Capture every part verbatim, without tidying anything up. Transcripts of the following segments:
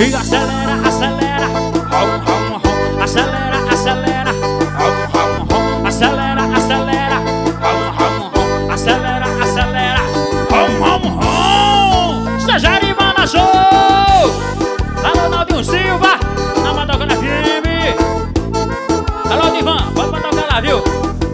E acelera, acelera, rom, rom, rom. Acelera, acelera, rom, rom, rom. Acelera, acelera, rom, rom, rom. Acelera, acelera, rom, rom, rom. Sejaribana Show. Alô, Naldinho Silva, na Madocana F M. Alô, Divan, pode botar o lá, viu?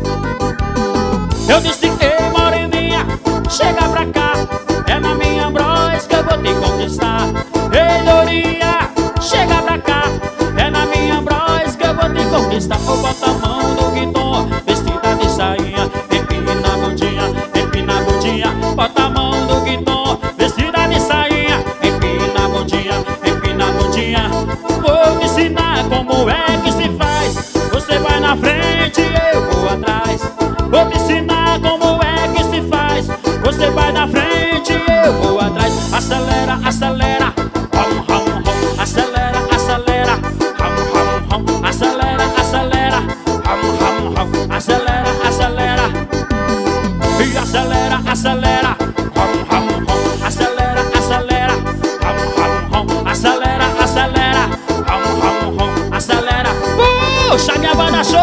Eu disse, ei, moreninha, chega pra cá. É na minha bros que eu vou te conquistar. Ei, lourinha, chega pra cá. É na minha bros que eu vou te conquistar. Ou bota a mão no guitom, vestida de sainha. Empina a bundinha, empina a bundinha. Bota a mão no guitom, vestida de sainha. Empina a bundinha, empina a bundinha. Vou te ensinar como é que se faz. Você vai na frente e eu vou atrás. Vou te ensinar como é que se faz. Você vai na frente e eu vou atrás. Acelera, acelera, rom, rom, rom. Acelera, acelera, rom, rom, rom. Acelera, acelera, rom, rom, rom. Acelera, acelera. E acelera, acelera, rom, rom, rom. Acelera, acelera, rom, rom, rom. Acelera, acelera, rom, rom, rom. Acelera. Puxa, minha banda show!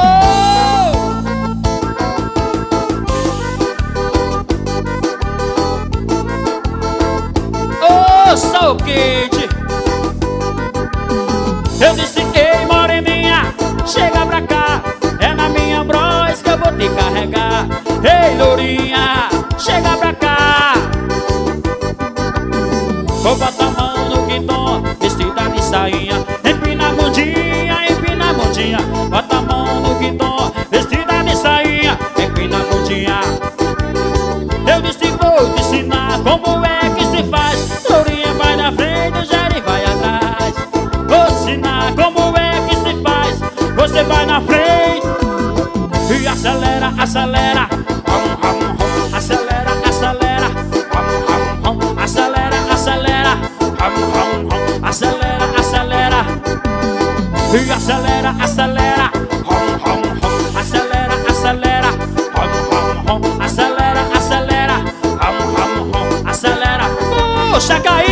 Sou Kid. Eu disse, ei, moreninha, chega pra cá. É na minha bros que eu vou te carregar. Ei, lourinha, chega pra cá. Vou botar a mão no guitom, vestida de sainha. Empina a bundinha, empina a bundinha. Bota a mão no guitom, vestida de sainha. Empina a bundinha. Eu disse, vou te ensinar como é que se faz. Lourinha vai na frente, o Jerry vai atrás. Vou te ensinar como é que se faz. Você vai na frente e acelera, acelera, rom, rom, rom. Acelera, acelera, rom, rom, rom. Acelera, acelera, rom, rom, rom. Acelera, acelera. E acelera, acelera, rom, rom, rom. Acelera, acelera, rom, rom, rom. Acelera, acelera, rom, rom, rom. Acelera. Puxa, caiu.